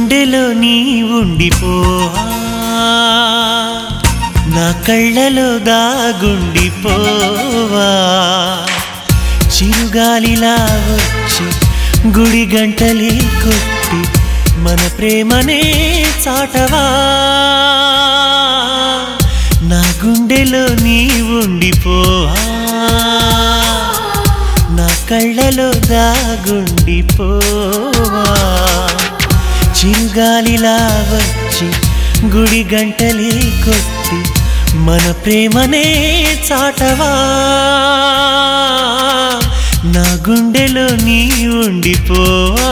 గుండెలో నీ ఉండిపోవా, నా కళ్ళలో దాగుండిపోవా. చిరుగాలిలా వచ్చి గుడి గంటలే కొట్టి మన ప్రేమనే చాటవా. నా గుండెలో నీ ఉండిపోవా, నా కళ్ళలో దాగుండిపోవా. చిరుగాలిలా వచ్చి గుడి గంటలే కొట్టి మన ప్రేమనే చాటవా. నా గుండెలో నీ ఉండిపోవా.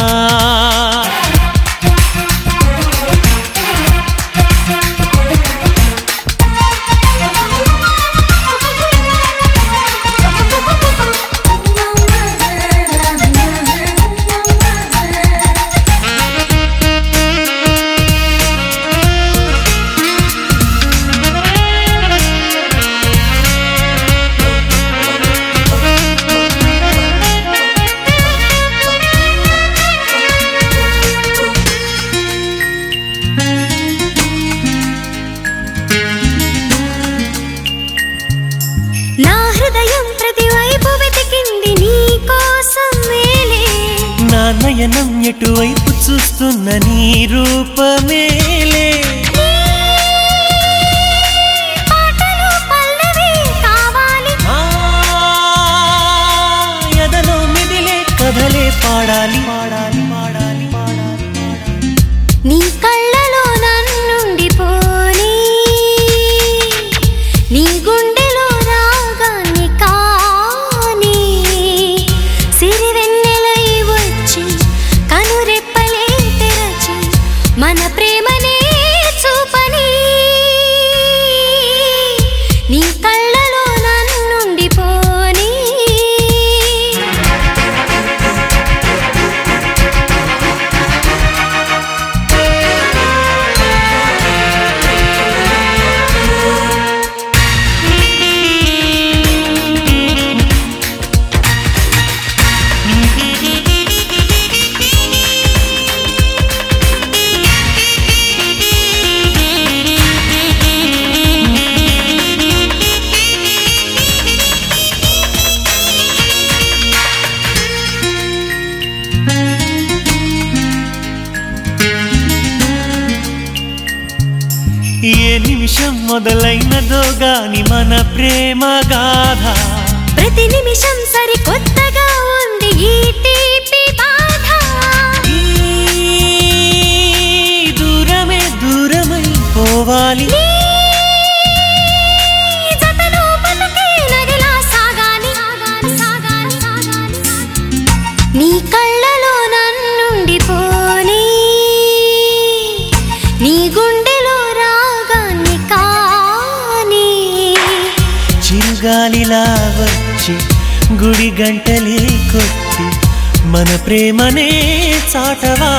నా హృదయం ప్రతివైపు వెతికింది నీ కోసమేలే, నా నయనం ఎటువైపు చూస్తున్న నీ రూపమేలే. పాటలు పల్లవి కావాలి, ఎదలో మిదిలే కథలే పాడాలి పాడాలి పాడాలి పాడాలి. నీ కళ్ళలో నన్నుండిపోని, నీ గుండెలో రాగాన్ని కాని. సిరివెన్నెలై వచ్చి కనురెప్పలే తెరచి మన ప్రేమనే చూపని. నీ కళ్ళలో నన్నుండిపోని. ఏ నిమిషం మొదలైనదో గాని మన ప్రేమ గాథ, ప్రతి నిమిషం సరికొత్తగా ఉంది ఈ తీపి బాధ. ఈ దూరమే దూరమై పోవాలి, నీ జతలో బతుకే నదిలా సాగాలి, సాగాలి, సాగాలి. నీ కళ్ళలో నన్నుండిపోని, నీ గుండెలో రాగాన్ని కాని. చిరుగాలిలా వచ్చి గుడి గంటలే కొట్టి మన ప్రేమనే చాటవా.